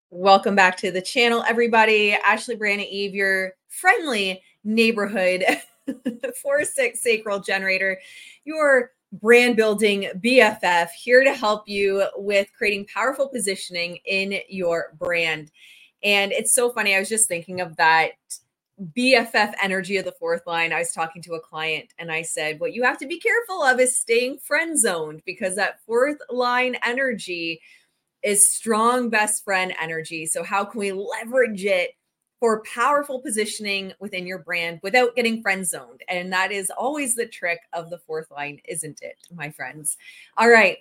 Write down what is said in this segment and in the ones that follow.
Welcome back to the channel, everybody. Ashley Brianna Eve, your friendly neighborhood 4-6 sacral generator, your brand building BFF, here to help you with creating powerful positioning in your brand. And it's so funny. I was just thinking of that BFF energy of the fourth line. I was talking to a client and I said, what you have to be careful of is staying friend zoned, because that fourth line energy is strong best friend energy. So how can we leverage it for powerful positioning within your brand without getting friend zoned? And that is always the trick of the fourth line, isn't it, my friends? All right.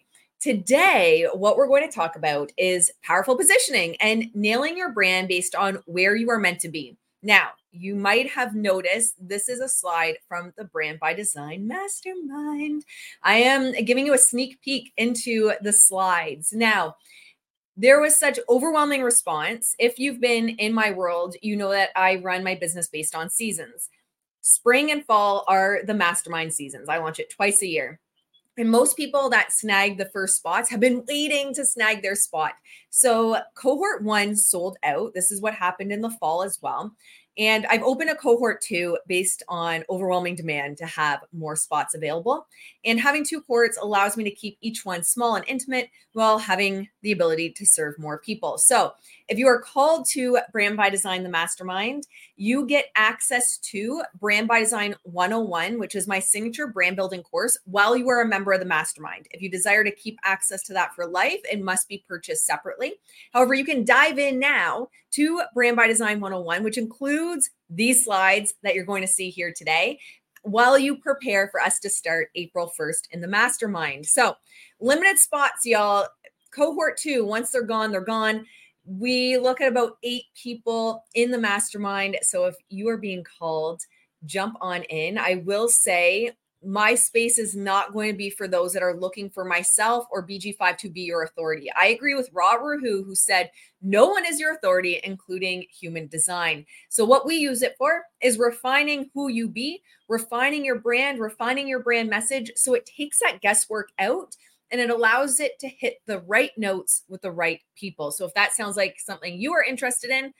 Today, what we're going to talk about is powerful positioning and nailing your brand based on where you are meant to be. Now, you might have noticed this is a slide from the Brand by Design Mastermind. I am giving you a sneak peek into the slides. Now, there was such overwhelming response. If you've been in my world, you know that I run my business based on seasons. Spring and fall are the mastermind seasons. I launch it twice a year. And most people that snag the first spots have been waiting to snag their spot. So cohort 1 sold out. This is what happened in the fall as well. And I've opened a cohort 2 based on overwhelming demand to have more spots available. And having 2 cohorts allows me to keep each one small and intimate while having the ability to serve more people. So if you are called to Brand by Design, the mastermind, you get access to Brand by Design 101, which is my signature brand building course, while you are a member of the mastermind. If you desire to keep access to that for life, it must be purchased separately. However, you can dive in now to Brand by Design 101, which includes these slides that you're going to see here today, while you prepare for us to start April 1st in the mastermind. So limited spots, y'all. Cohort 2, once they're gone, they're gone. We look at about 8 people in the mastermind. So if you are being called, jump on in. I will say my space is not going to be for those that are looking for myself or BG5 to be your authority. I agree with Ra Rahu, who said, no one is your authority, including human design. So what we use it for is refining who you be, refining your brand message. So it takes that guesswork out and it allows it to hit the right notes with the right people. So if that sounds like something you are interested in,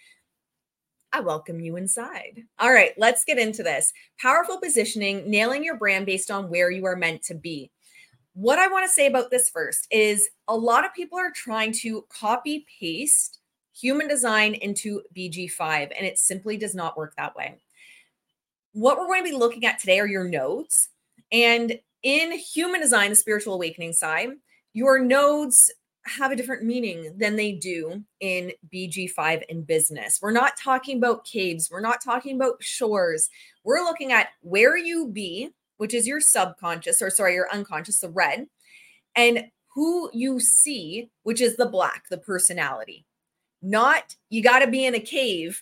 I welcome you inside. All right, let's get into this. Powerful positioning, nailing your brand based on where you are meant to be. What I want to say about this first is a lot of people are trying to copy paste human design into BG5, and it simply does not work that way. What we're going to be looking at today are your nodes. And in human design, the spiritual awakening side, your nodes have a different meaning than they do in BG5 in business. We're not talking about caves. We're not talking about shores. We're looking at where you be, which is your subconscious, or sorry, your unconscious, the red, and who you see, which is the black, the personality. Not you got to be in a cave.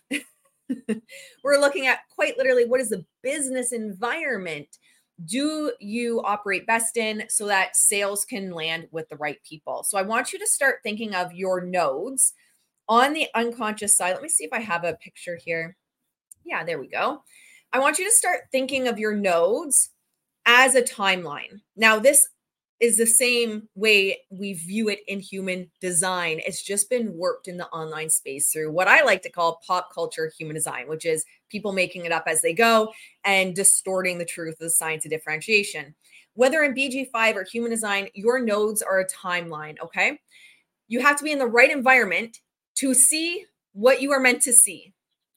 We're looking at quite literally, what is the business environment do you operate best in so that sales can land with the right people? So I want you to start thinking of your nodes on the unconscious side. Let me see if I have a picture here. Yeah, there we go. I want you to start thinking of your nodes as a timeline. Now, this is the same way we view it in human design. It's just been worked in the online space through what I like to call pop culture human design, which is people making it up as they go and distorting the truth of the science of differentiation. Whether in BG5 or human design, your nodes are a timeline, okay? You have to be in the right environment to see what you are meant to see.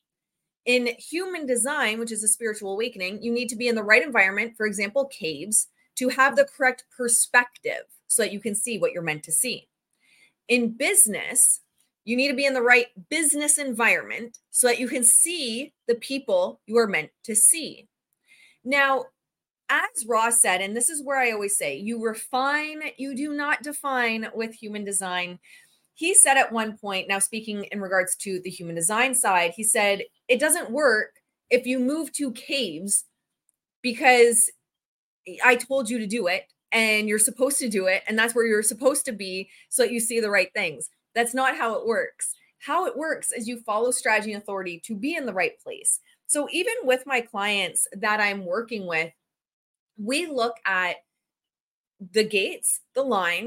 In human design, which is a spiritual awakening, you need to be in the right environment, for example, caves, to have the correct perspective so that you can see what you're meant to see. In business, you need to be in the right business environment so that you can see the people you are meant to see. Now, as Ross said, and this is where I always say, you refine, you do not define with human design. He said at one point, now speaking in regards to the human design side, he said, it doesn't work if you move to caves because I told you to do it and you're supposed to do it. And that's where you're supposed to be so that you see the right things. That's not how it works. How it works is you follow strategy and authority to be in the right place. So even with my clients that I'm working with, we look at the gates, the lines,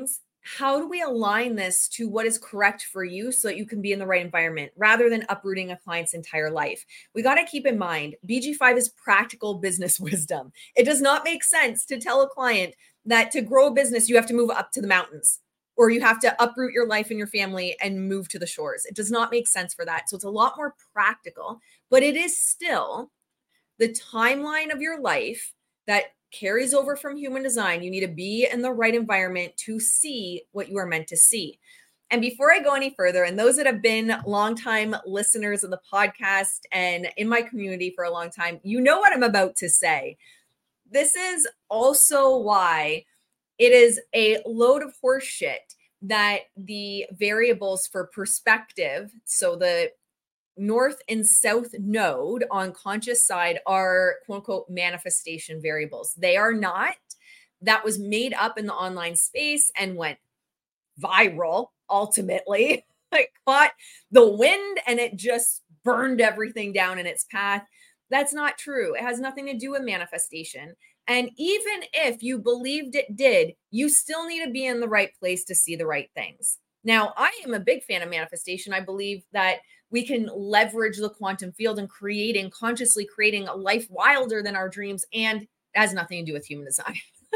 how do we align this to what is correct for you so that you can be in the right environment rather than uprooting a client's entire life? We got to keep in mind BG5 is practical business wisdom. It does not make sense to tell a client that to grow a business, you have to move up to the mountains or you have to uproot your life and your family and move to the shores. It does not make sense for that. So it's a lot more practical, but it is still the timeline of your life that carries over from human design. You need to be in the right environment to see what you are meant to see. And before I go any further, and those that have been longtime listeners of the podcast and in my community for a long time, you know what I'm about to say. This is also why it is a load of horse shit that the variables for perspective, so the north and south node on conscious side, are quote unquote manifestation variables. They are not. That was made up in the online space and went viral ultimately. It caught the wind and it just burned everything down in its path. That's not true. It has nothing to do with manifestation. And even if you believed it did, you still need to be in the right place to see the right things. Now, I am a big fan of manifestation. I believe that we can leverage the quantum field and consciously creating a life wilder than our dreams. And it has nothing to do with human design.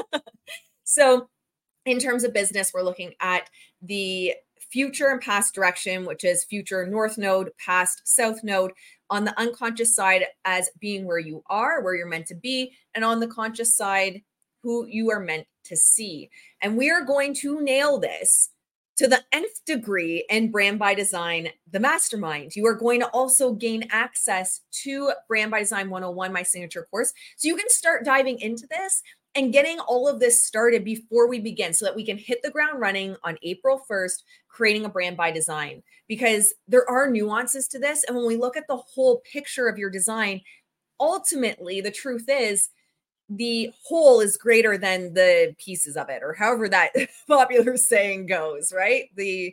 So in terms of business, we're looking at the future and past direction, which is future north node, past south node, on the unconscious side as being where you are, where you're meant to be, and on the conscious side, who you are meant to see. And we are going to nail this to the nth degree in Brand by Design, the mastermind. You are going to also gain access to Brand by Design 101, my signature course. So you can start diving into this and getting all of this started before we begin so that we can hit the ground running on April 1st, creating a brand by design, because there are nuances to this. And when we look at the whole picture of your design, ultimately, the truth is the whole is greater than the pieces of it, or however that popular saying goes, right?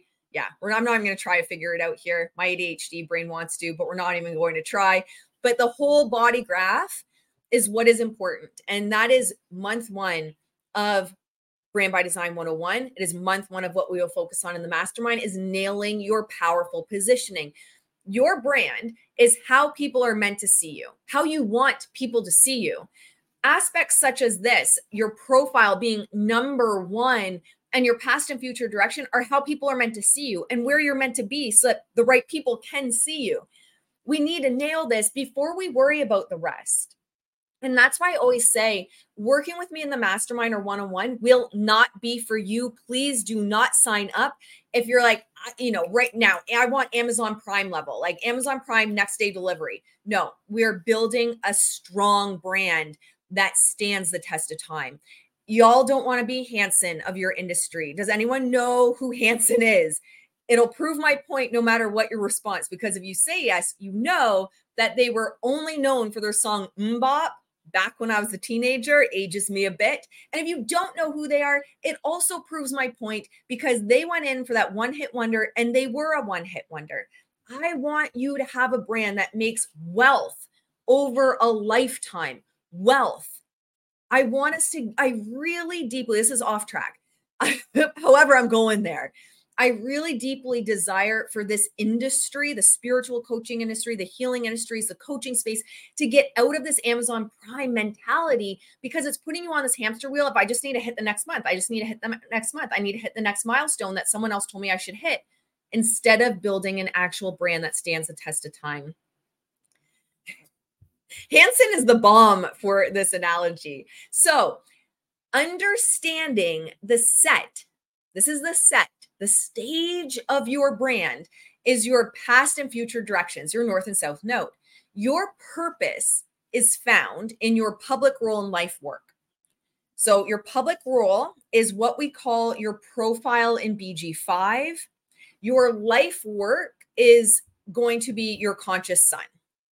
I'm not even going to try to figure it out here. My ADHD brain wants to, but we're not even going to try. But the whole body graph is what is important. And that is month one of Brand by Design 101. It is month one of what we will focus on in the mastermind, is nailing your powerful positioning. Your brand is how people are meant to see you, how you want people to see you. Aspects such as this, your profile being number one, and your past and future direction are how people are meant to see you and where you're meant to be so that the right people can see you. We need to nail this before we worry about the rest. And that's why I always say working with me in the mastermind or one-on-one will not be for you. Please do not sign up if you're like, right now, I want Amazon Prime level, like Amazon Prime next day delivery. No, we're building a strong brand that stands the test of time. Y'all don't want to be Hanson of your industry. Does anyone know who Hanson is? It'll prove my point no matter what your response, because if you say yes, you know that they were only known for their song MMMBop back when I was a teenager, ages me a bit. And if you don't know who they are, it also proves my point, because they went in for that one-hit wonder and they were a one-hit wonder. I want you to have a brand that makes wealth over a lifetime. Wealth. I really deeply, this is off track. However, I'm going there. I really deeply desire for this industry, the spiritual coaching industry, the healing industries, the coaching space, to get out of this Amazon Prime mentality, because it's putting you on this hamster wheel. If I just need to hit the next month, I just need to hit the next month. I need to hit the next milestone that someone else told me I should hit, instead of building an actual brand that stands the test of time. Hanson is the bomb for this analogy. So understanding the set, this is the set. The stage of your brand is your past and future directions, your north and south node. Your purpose is found in your public role and life work. So your public role is what we call your profile in BG5. Your life work is going to be your conscious sun.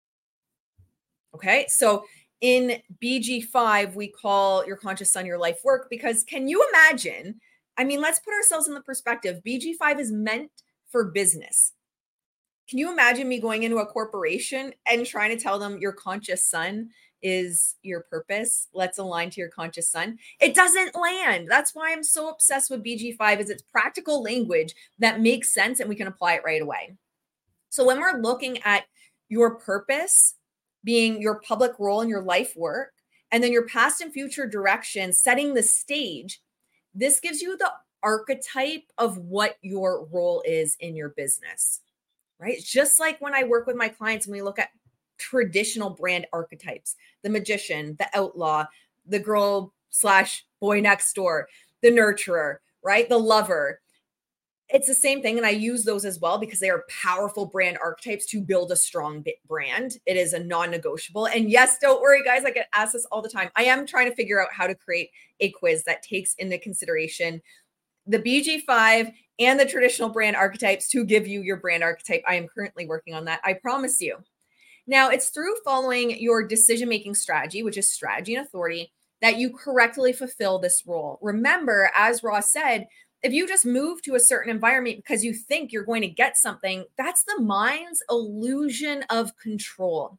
Okay, so in BG5, we call your conscious sun your life work, because can you imagine? I mean, let's put ourselves in the perspective. BG5 is meant for business. Can you imagine me going into a corporation and trying to tell them your conscious sun is your purpose. Let's align to your conscious sun. It doesn't land. That's why I'm so obsessed with BG5 is it's practical language that makes sense and we can apply it right away. So when we're looking at your purpose being your public role in your life work, and then your past and future direction, setting the stage, this gives you the archetype of what your role is in your business, right? It's just like when I work with my clients and we look at traditional brand archetypes, the magician, the outlaw, the girl slash boy next door, the nurturer, right? The lover. It's the same thing. And I use those as well because they are powerful brand archetypes to build a strong brand. It is a non-negotiable. And yes, don't worry, guys. I get asked this all the time. I am trying to figure out how to create a quiz that takes into consideration the BG5 and the traditional brand archetypes to give you your brand archetype. I am currently working on that. I promise you. Now, it's through following your decision-making strategy, which is strategy and authority, that you correctly fulfill this role. Remember, as Ross said, if you just move to a certain environment because you think you're going to get something, that's the mind's illusion of control.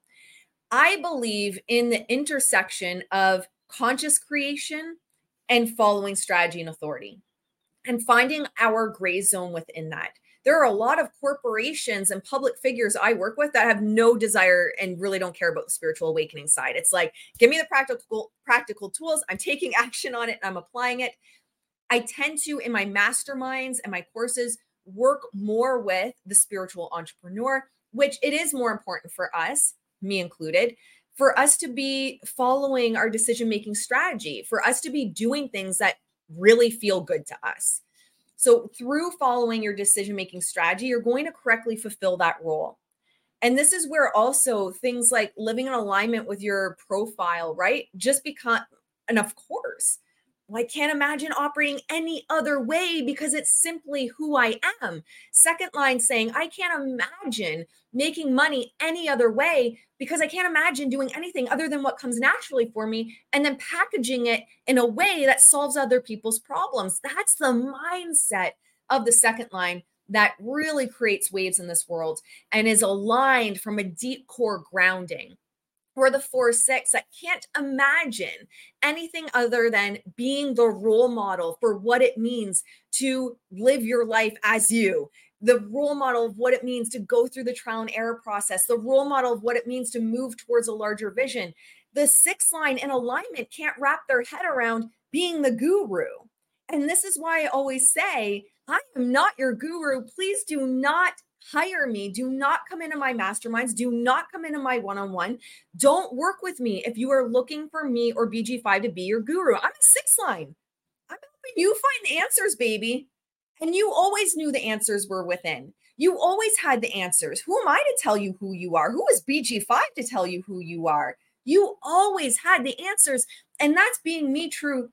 I believe in the intersection of conscious creation and following strategy and authority and finding our gray zone within that. There are a lot of corporations and public figures I work with that have no desire and really don't care about the spiritual awakening side. It's like, give me the practical tools. I'm taking action on it and I'm applying it. I tend to, in my masterminds and my courses, work more with the spiritual entrepreneur, which it is more important for us, me included, for us to be following our decision-making strategy, for us to be doing things that really feel good to us. So through following your decision-making strategy, you're going to correctly fulfill that role. And this is where also things like living in alignment with your profile, right? Just become, and of course, I can't imagine operating any other way because it's simply who I am. Second line saying, I can't imagine making money any other way because I can't imagine doing anything other than what comes naturally for me and then packaging it in a way that solves other people's problems. That's the mindset of the second line that really creates waves in this world and is aligned from a deep core grounding. Or the 4-6 that can't imagine anything other than being the role model for what it means to live your life as you, the role model of what it means to go through the trial and error process, the role model of what it means to move towards a larger vision. The 6 line in alignment can't wrap their head around being the guru. And this is why I always say, I am not your guru. Please do not hire me. Do not come into my masterminds. Do not come into my one-on-one. Don't work with me if you are looking for me or BG5 to be your guru. I'm a 6 line. I'm helping you find the answers, baby. And you always knew the answers were within. You always had the answers. Who am I to tell you who you are? Who is BG5 to tell you who you are? You always had the answers. And that's being me true.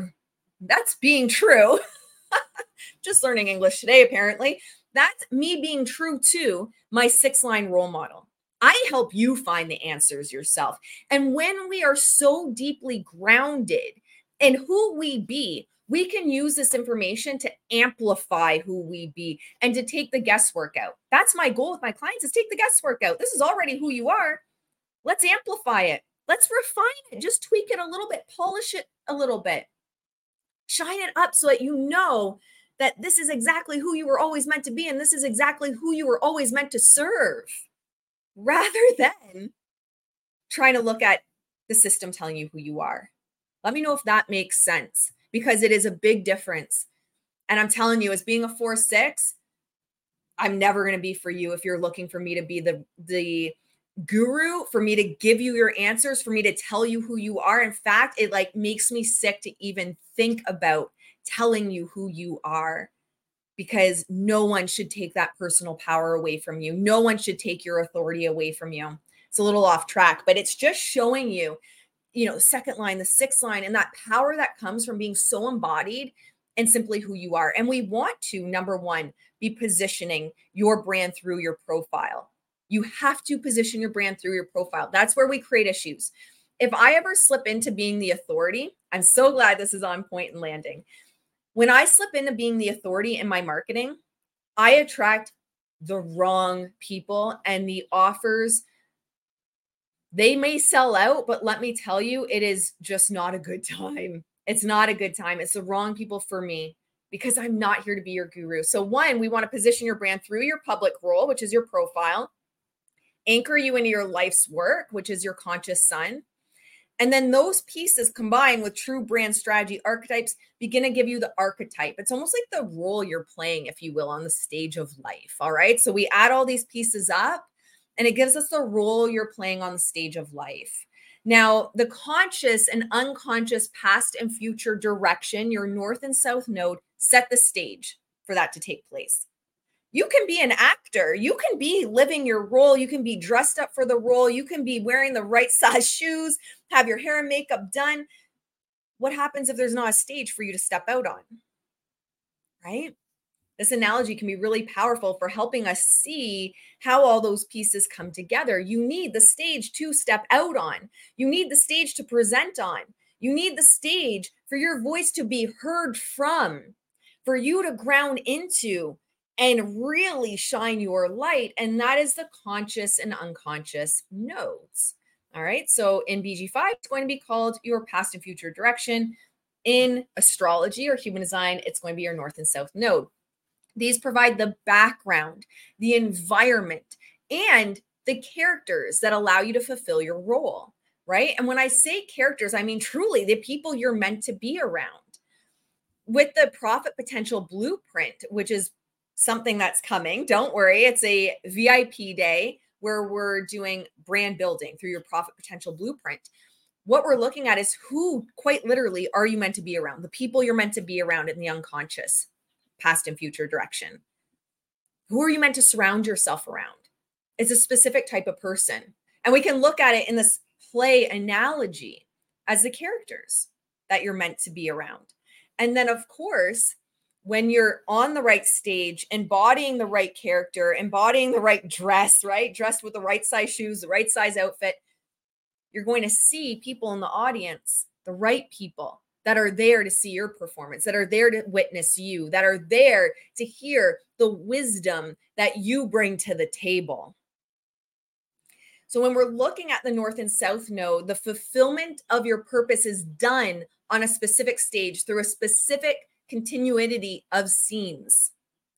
That's being true. Just learning English today, apparently. That's me being true to my 6 line role model. I help you find the answers yourself. And when we are so deeply grounded in who we be, we can use this information to amplify who we be and to take the guesswork out. That's my goal with my clients is take the guesswork out. This is already who you are. Let's amplify it. Let's refine it. Just tweak it a little bit, polish it a little bit. Shine it up so that you know that this is exactly who you were always meant to be, and this is exactly who you were always meant to serve, rather than trying to look at the system telling you who you are. Let me know if that makes sense, because it is a big difference. And I'm telling you, as being a 4-6, I'm never going to be for you if you're looking for me to be the guru, for me to give you your answers, for me to tell you who you are. In fact, it like makes me sick to even think about telling you who you are, because no one should take that personal power away from you. No one should take your authority away from you. It's a little off track, but it's just showing you, second line, the 6th line, and that power that comes from being so embodied and simply who you are. And we want to, number one, be positioning your brand through your profile. You have to position your brand through your profile. That's where we create issues. If I ever slip into being the authority, I'm so glad this is on point and landing. When I slip into being the authority in my marketing, I attract the wrong people and the offers They may sell out, but let me tell you, it is just not a good time. It's not a good time. It's the wrong people for me because I'm not here to be your guru. So, one, we want to position your brand through your public role, which is your profile, anchor you into your life's work, which is your conscious sun. And then those pieces combined with true brand strategy archetypes begin to give you the archetype. It's almost like the role you're playing, if you will, on the stage of life. All right. So we add all these pieces up and it gives us the role you're playing on the stage of life. Now, the conscious and unconscious past and future direction, your north and south node, set the stage for that to take place. You can be an actor. You can be living your role. You can be dressed up for the role. You can be wearing the right size shoes, have your hair and makeup done. What happens if there's not a stage for you to step out on? Right? This analogy can be really powerful for helping us see how all those pieces come together. You need the stage to step out on. You need the stage to present on. You need the stage for your voice to be heard from, for you to ground into and really shine your light. And that is the conscious and unconscious nodes. All right. So in BG5, it's going to be called your past and future direction. In astrology or human design, it's going to be your north and south node. These provide the background, the environment, and the characters that allow you to fulfill your role, right? And when I say characters, I mean truly the people you're meant to be around. With the Profit Potential Blueprint, which is something that's coming, don't worry, it's a VIP day where we're doing brand building through your Profit Potential Blueprint. What we're looking at is who, quite literally, are you meant to be around? The people you're meant to be around in the unconscious, past and future direction. Who are you meant to surround yourself around? It's a specific type of person. And we can look at it in this play analogy as the characters that you're meant to be around. And then, of course, when you're on the right stage, embodying the right character, embodying the right dress, right? Dressed with the right size shoes, the right size outfit, you're going to see people in the audience, the right people that are there to see your performance, that are there to witness you, that are there to hear the wisdom that you bring to the table. So when we're looking at the north and south node, the fulfillment of your purpose is done on a specific stage through a specific continuity of scenes.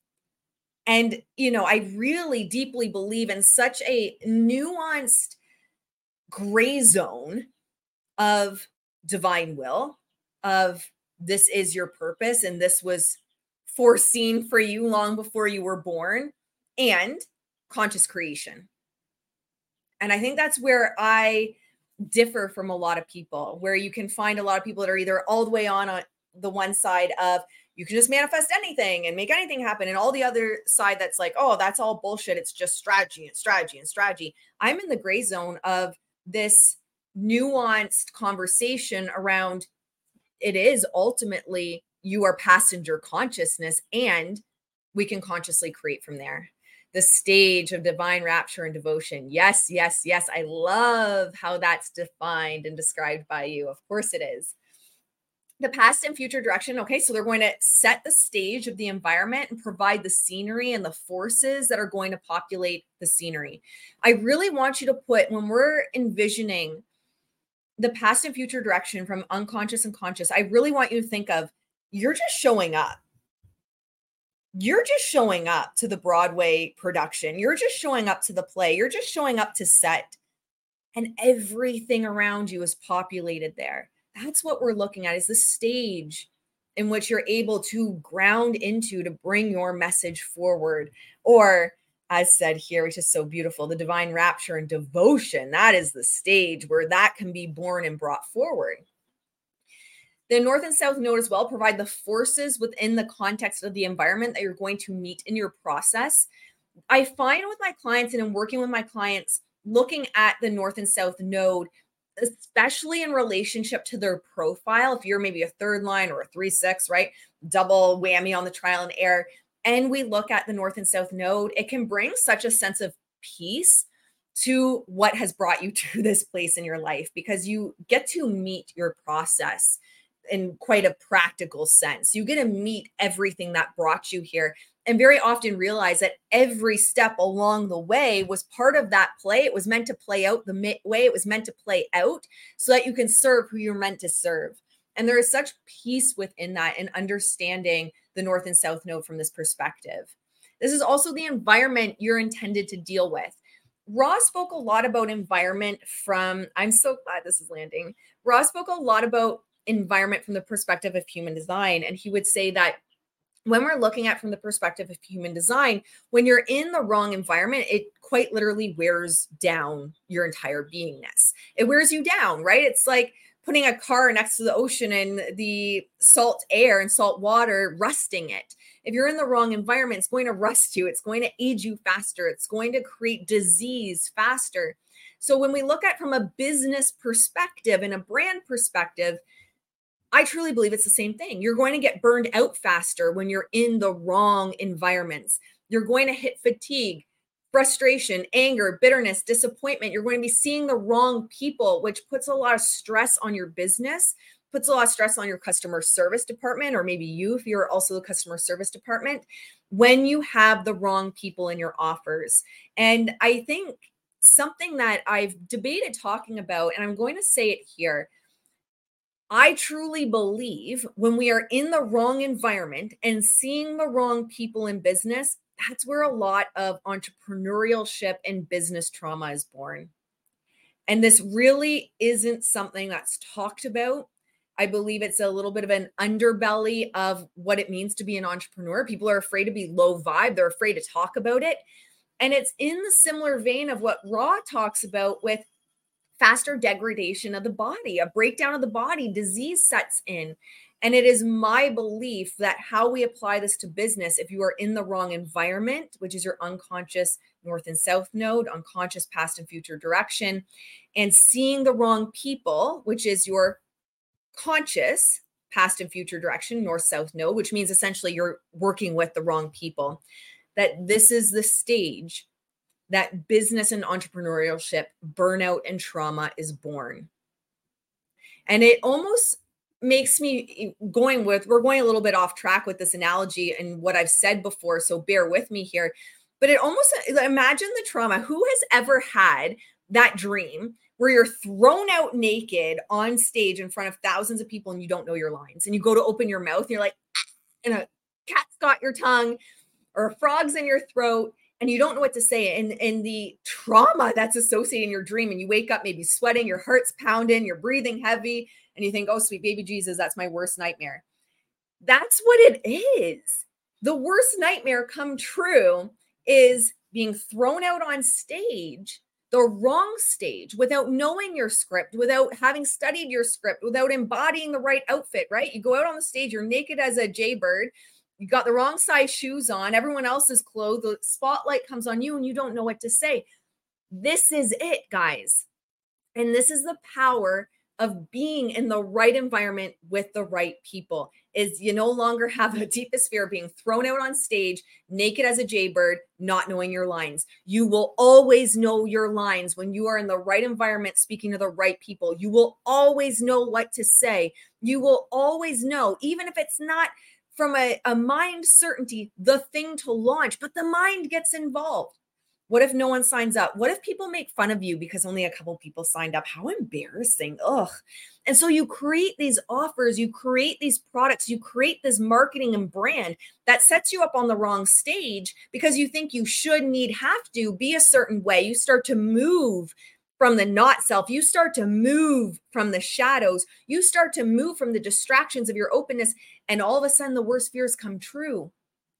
And, I really deeply believe in such a nuanced gray zone of divine will, of this is your purpose and this was foreseen for you long before you were born, and conscious creation. And I think that's where I differ from a lot of people, where you can find a lot of people that are either all the way on the one side of you can just manifest anything and make anything happen, and all the other side that's like, oh, that's all bullshit. It's just strategy and strategy and strategy. I'm in the gray zone of this nuanced conversation around it is ultimately you are passenger consciousness, and we can consciously create from there. The stage of divine rapture and devotion. Yes, yes, yes. I love how that's defined and described by you. Of course it is. The past and future direction. Okay, so they're going to set the stage of the environment and provide the scenery and the forces that are going to populate the scenery. I really want you to put, when we're envisioning the past and future direction from unconscious and conscious, I really want you to think of you're just showing up. You're just showing up to the Broadway production. You're just showing up to the play. You're just showing up to set. And everything around you is populated there. That's what we're looking at, is the stage in which you're able to ground into to bring your message forward. Or, as said here, which is so beautiful, the divine rapture and devotion. That is the stage where that can be born and brought forward. The north and south node as well provide the forces within the context of the environment that you're going to meet in your process. I find with my clients and in working with my clients, looking at the north and south node, especially in relationship to their profile, if you're maybe a third line or a 3-6, right? Double whammy on the trial and error. And we look at the north and south node, it can bring such a sense of peace to what has brought you to this place in your life, because you get to meet your process in quite a practical sense. You get to meet everything that brought you here. and very often realize that every step along the way was part of that play. It was meant to play out the way it was meant to play out so that you can serve who you're meant to serve. And there is such peace within that and understanding the North and South Node from this perspective. This is also the environment you're intended to deal with. Ra spoke a lot about environment from, I'm so glad this is landing. Ra spoke a lot about environment from the perspective of human design. And he would say that when we're looking at from the perspective of human design, when you're in the wrong environment, it quite literally wears down your entire beingness. It wears you down, right? It's like putting a car next to the ocean and the salt air and salt water rusting it. If you're in the wrong environment, it's going to rust you. It's going to age you faster. It's going to create disease faster. So when we look at from a business perspective and a brand perspective, I truly believe it's the same thing. You're going to get burned out faster when you're in the wrong environments. You're going to hit fatigue, frustration, anger, bitterness, disappointment. You're going to be seeing the wrong people, which puts a lot of stress on your business, puts a lot of stress on your customer service department, or maybe you, if you're also the customer service department, when you have the wrong people in your offers. And I think something that I've debated talking about, and I'm going to say it here, I truly believe when we are in the wrong environment and seeing the wrong people in business, that's where a lot of entrepreneurship and business trauma is born. And this really isn't something that's talked about. I believe it's a little bit of an underbelly of what it means to be an entrepreneur. People are afraid to be low vibe. They're afraid to talk about it. And it's in the similar vein of what Ra talks about with faster degradation of the body, a breakdown of the body, disease sets in. And it is my belief that how we apply this to business, if you are in the wrong environment, which is your unconscious North and South Node, unconscious past and future direction, and seeing the wrong people, which is your conscious past and future direction, North South Node, which means essentially you're working with the wrong people, that this is the stage that business and entrepreneurship, burnout and trauma is born. And it almost makes me we're going a little bit off track with this analogy and what I've said before, so bear with me here. But it almost, imagine the trauma. Who has ever had that dream where you're thrown out naked on stage in front of thousands of people and you don't know your lines, and you go to open your mouth and you're like, ah, and a cat's got your tongue or a frog's in your throat, and you don't know what to say, and the trauma that's associated in your dream, and you wake up maybe sweating, your heart's pounding, you're breathing heavy, and you think, oh, sweet baby Jesus, that's my worst nightmare. That's what it is. The worst nightmare come true is being thrown out on stage, the wrong stage, without knowing your script, without having studied your script, without embodying the right outfit, right? You go out on the stage, you're naked as a jaybird, you got the wrong size shoes on, everyone else is clothed, the spotlight comes on you and you don't know what to say. This is it, guys. And this is the power of being in the right environment with the right people, is you no longer have a deepest fear of being thrown out on stage, naked as a jaybird, not knowing your lines. You will always know your lines when you are in the right environment, speaking to the right people. You will always know what to say. You will always know, even if it's not from a mind certainty, the thing to launch, but the mind gets involved. What if no one signs up? What if people make fun of you because only a couple people signed up? How embarrassing. Ugh. And so you create these offers, you create these products, you create this marketing and brand that sets you up on the wrong stage because you think you should, need, have to be a certain way. You start to move from the not self. You start to move from the shadows. You start to move from the distractions of your openness. And all of a sudden, the worst fears come true.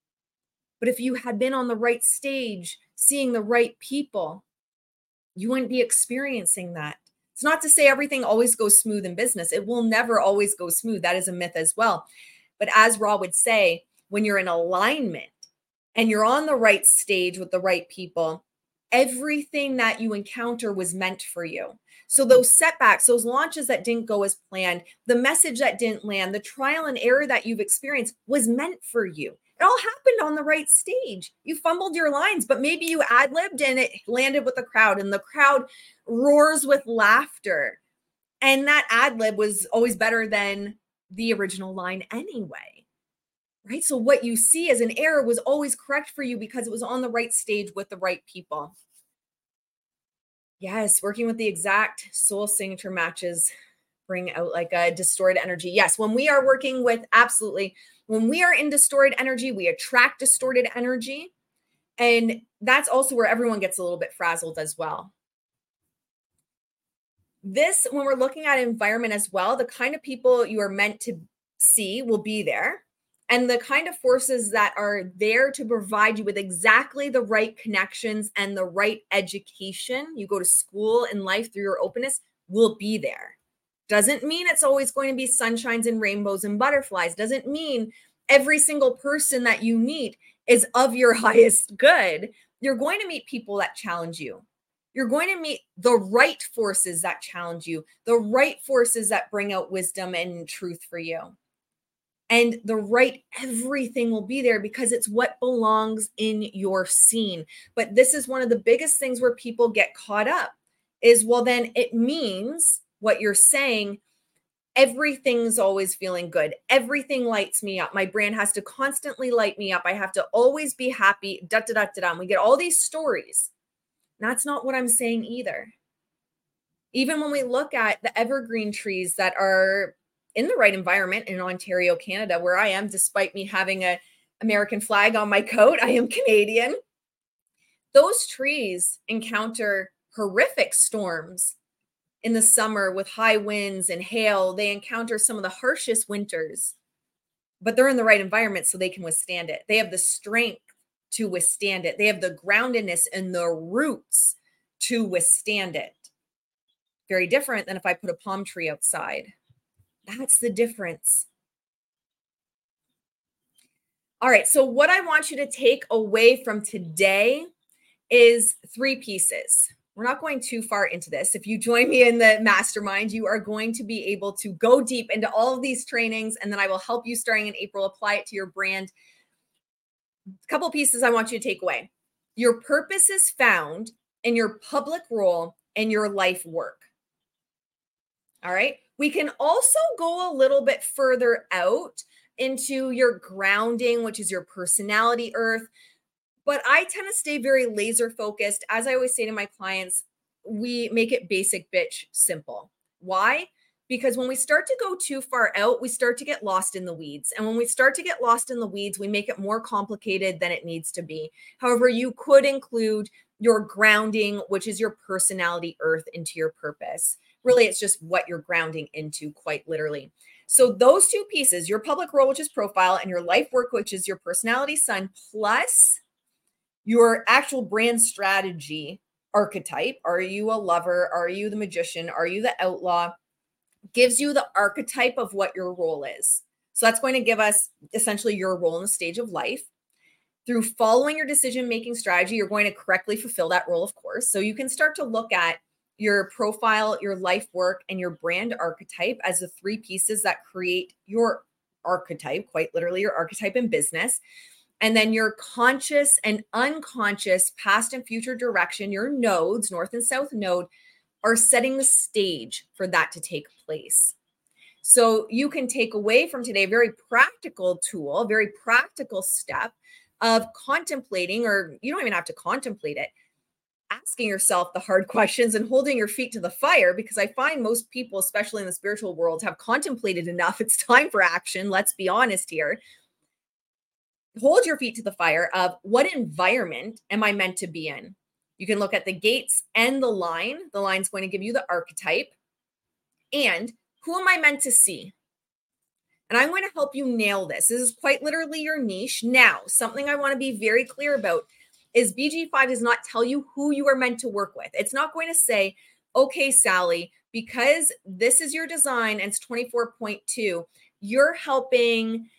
But if you had been on the right stage, seeing the right people, you wouldn't be experiencing that. It's not to say everything always goes smooth in business. It will never always go smooth. That is a myth as well. But as Ra would say, when you're in alignment and you're on the right stage with the right people, everything that you encounter was meant for you. So those setbacks, those launches that didn't go as planned, the message that didn't land, the trial and error that you've experienced was meant for you. It all happened on the right stage. You fumbled your lines, but maybe you ad-libbed and it landed with the crowd, and the crowd roars with laughter. And that ad-lib was always better than the original line anyway, right? So what you see as an error was always correct for you because it was on the right stage with the right people. Yes, working with the exact soul signature matches bring out like a distorted energy. Yes, when we are working with, absolutely, when we are in distorted energy, we attract distorted energy. And that's also where everyone gets a little bit frazzled as well. This, when we're looking at environment as well, the kind of people you are meant to see will be there. And the kind of forces that are there to provide you with exactly the right connections and the right education, you go to school in life through your openness, will be there. Doesn't mean it's always going to be sunshines and rainbows and butterflies. Doesn't mean every single person that you meet is of your highest good. You're going to meet people that challenge you. You're going to meet the right forces that challenge you, the right forces that bring out wisdom and truth for you. And the right everything will be there because it's what belongs in your scene. But this is one of the biggest things where people get caught up is, well, then it means what you're saying, everything's always feeling good. Everything lights me up. My brand has to constantly light me up. I have to always be happy. Da, da, da, da, da. And we get all these stories. That's not what I'm saying either. Even when we look at the evergreen trees that are in the right environment in Ontario, Canada, where I am, despite me having an American flag on my coat, I am Canadian. Those trees encounter horrific storms in the summer with high winds and hail. They encounter some of the harshest winters, but they're in the right environment so they can withstand it. They have the strength to withstand it. They have the groundedness and the roots to withstand it. Very different than if I put a palm tree outside. That's the difference. All right. So, what I want you to take away from today is 3 pieces. We're not going too far into this. If you join me in the mastermind, you are going to be able to go deep into all of these trainings, and then I will help you starting in April apply it to your brand. A couple pieces I want you to take away. Your purpose is found in your public role and your life work. All right. We can also go a little bit further out into your grounding, which is your personality earth. But I tend to stay very laser focused. As I always say to my clients, we make it basic, bitch, simple. Why? Because when we start to go too far out, we start to get lost in the weeds. And when we start to get lost in the weeds, we make it more complicated than it needs to be. However, you could include your grounding, which is your personality earth, into your purpose. Really, it's just what you're grounding into, quite literally. So those 2 pieces, your public role, which is profile, and your life work, which is your personality sun, plus your actual brand strategy archetype. Are you a lover? Are you the magician? Are you the outlaw? Gives you the archetype of what your role is. So that's going to give us essentially your role in the stage of life. Through following your decision-making strategy, you're going to correctly fulfill that role, of course. So you can start to look at your profile, your life work, and your brand archetype as the 3 pieces that create your archetype, quite literally your archetype in business. And then your conscious and unconscious past and future direction, your nodes, north and south node, are setting the stage for that to take place. So you can take away from today a very practical tool, a very practical step of contemplating, or you don't even have to contemplate it, asking yourself the hard questions and holding your feet to the fire, because I find most people, especially in the spiritual world, have contemplated enough. It's time for action. Let's be honest here. Hold your feet to the fire of what environment am I meant to be in? You can look at the gates and the line. The line's going to give you the archetype. And who am I meant to see? And I'm going to help you nail this. This is quite literally your niche. Now, something I want to be very clear about is BG5 does not tell you who you are meant to work with. It's not going to say, okay, Sally, because this is your design and it's 24.2, you're helping,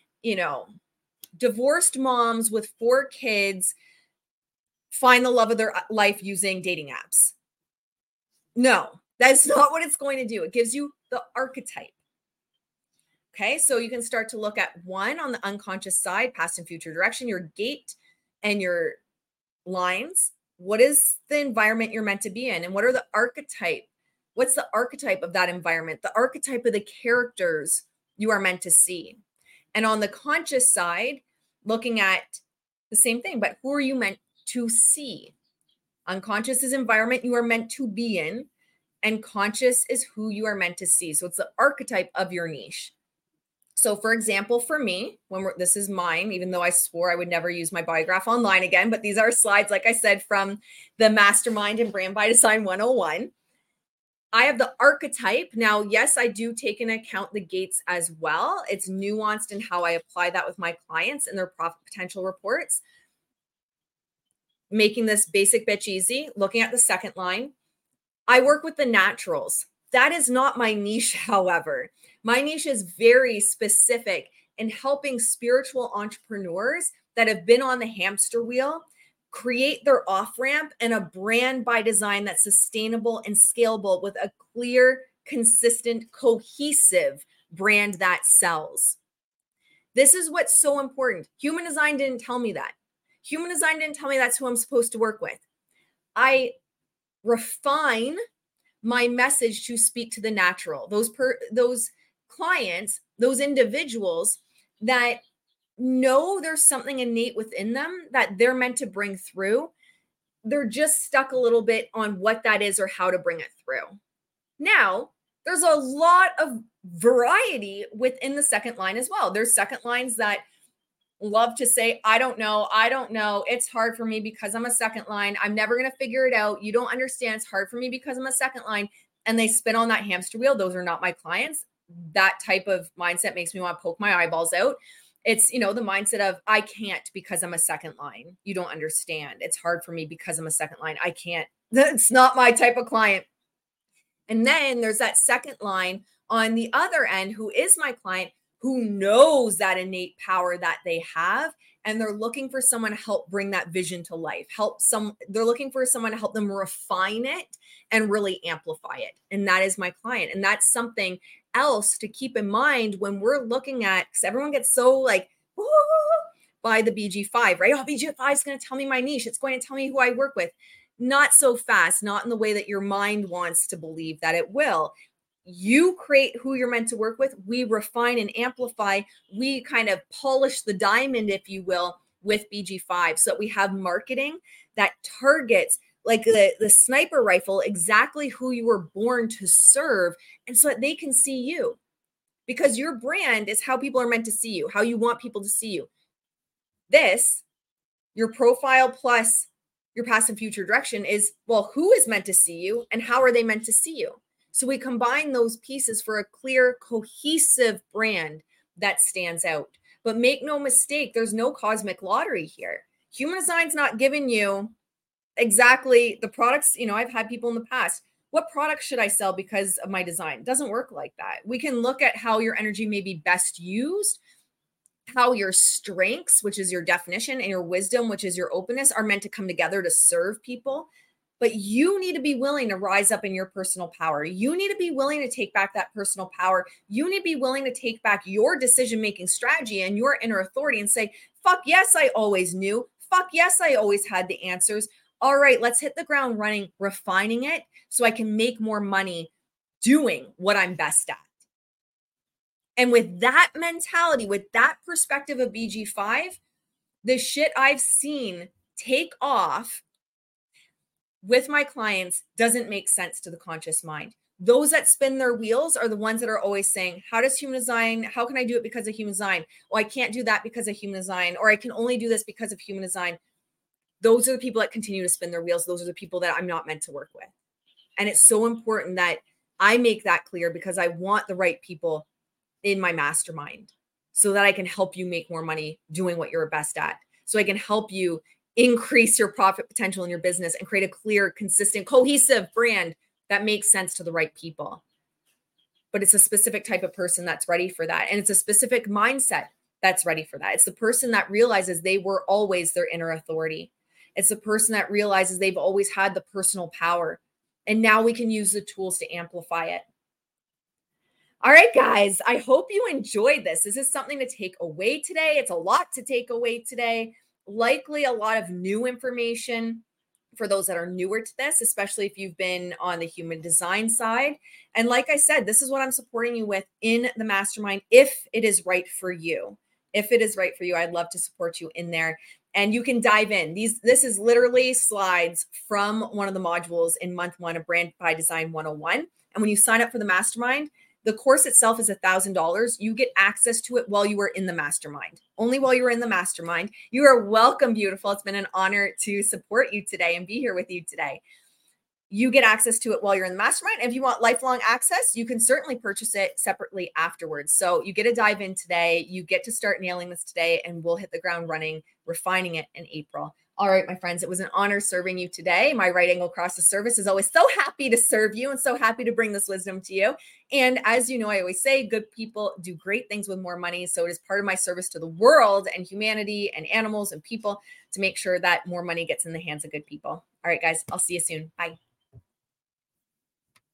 divorced moms with 4 kids find the love of their life using dating apps. No, that's not what it's going to do. It gives you the archetype. Okay, so you can start to look at 1 on the unconscious side, past and future direction, your gate and your lines. What is the environment you're meant to be in? And what are the archetype? What's the archetype of that environment? The archetype of the characters you are meant to see. And on the conscious side, looking at the same thing, but who are you meant to see? Unconscious is environment you are meant to be in, and conscious is who you are meant to see. So it's the archetype of your niche. So for example, for me, this is mine, even though I swore I would never use my body graph online again, but these are slides, like I said, from the Mastermind and Brand by Design 101. I have the archetype. Now, yes, I do take into account the gates as well. It's nuanced in how I apply that with my clients and their profit potential reports. Making this basic bitch easy, looking at the second line, I work with the naturals. That is not my niche, however. My niche is very specific in helping spiritual entrepreneurs that have been on the hamster wheel create their off-ramp and a brand by design that's sustainable and scalable with a clear, consistent, cohesive brand that sells. This is what's so important. Human Design didn't tell me that. Human Design didn't tell me that's who I'm supposed to work with. I refine my message to speak to the natural. Those clients, those individuals that know there's something innate within them that they're meant to bring through. They're just stuck a little bit on what that is or how to bring it through. Now, there's a lot of variety within the second line as well. There's second lines that love to say, I don't know. It's hard for me because I'm a second line. I'm never going to figure it out. You don't understand. It's hard for me because I'm a second line. And they spin on that hamster wheel. Those are not my clients. That type of mindset makes me want to poke my eyeballs out. It's, the mindset of I can't because I'm a second line. You don't understand. It's hard for me because I'm a second line. I can't. That's not my type of client. And then there's that second line on the other end who is my client, who knows that innate power that they have, and they're looking for someone to help bring that vision to life. They're looking for someone to help them refine it and really amplify it. And that is my client. And that's something else to keep in mind when we're looking at, because everyone gets so like, woo, by the BG5, right? Oh, BG5 is going to tell me my niche. It's going to tell me who I work with. Not so fast, not in the way that your mind wants to believe that it will. You create who you're meant to work with. We refine and amplify. We kind of polish the diamond, if you will, with BG5 so that we have marketing that targets like the sniper rifle, exactly who you were born to serve, and so that they can see you. Because your brand is how people are meant to see you, how you want people to see you. This, your profile plus your past and future direction is, well, who is meant to see you and how are they meant to see you? So we combine those pieces for a clear, cohesive brand that stands out. But make no mistake, there's no cosmic lottery here. Human Design's not giving you exactly the products. I've had people in the past, what products should I sell because of my design? It doesn't work like that. We can look at how your energy may be best used, how your strengths, which is your definition, and your wisdom, which is your openness, are meant to come together to serve people. But you need to be willing to rise up in your personal power. You need to be willing to take back that personal power. You need to be willing to take back your decision-making strategy and your inner authority and say, fuck yes, I always knew. Fuck yes, I always had the answers. All right, let's hit the ground running, refining it so I can make more money doing what I'm best at. And with that mentality, with that perspective of BG5, the shit I've seen take off with my clients doesn't make sense to the conscious mind. Those that spin their wheels are the ones that are always saying, how does human design, how can I do it because of human design? Oh, I can't do that because of human design, or I can only do this because of human design. Those are the people that continue to spin their wheels. Those are the people that I'm not meant to work with. And it's so important that I make that clear because I want the right people in my mastermind so that I can help you make more money doing what you're best at. So I can help you increase your profit potential in your business and create a clear, consistent, cohesive brand that makes sense to the right people. But it's a specific type of person that's ready for that. And it's a specific mindset that's ready for that. It's the person that realizes they were always their inner authority. It's the person that realizes they've always had the personal power. And now we can use the tools to amplify it. All right, guys, I hope you enjoyed this. This is something to take away today. It's a lot to take away today. Likely a lot of new information for those that are newer to this, especially if you've been on the human design side. And like I said, this is what I'm supporting you with in the mastermind if it is right for you. if it is right for you, I'd love to support you in there. And you can dive in. This is literally slides from one of the modules in month 1 of Brand by Design 101. And when you sign up for the mastermind, the course itself is $1,000. You get access to it while you are in the mastermind. Only while you are in the mastermind. You are welcome, beautiful. It's been an honor to support you today and be here with you today. You get access to it while you're in the mastermind. If you want lifelong access, you can certainly purchase it separately afterwards. So you get to dive in today. You get to start nailing this today, and we'll hit the ground running, refining it in April. All right, my friends, it was an honor serving you today. My right angle cross the service is always so happy to serve you and so happy to bring this wisdom to you. And as you know, I always say, good people do great things with more money. So it is part of my service to the world and humanity and animals and people to make sure that more money gets in the hands of good people. All right, guys, I'll see you soon. Bye.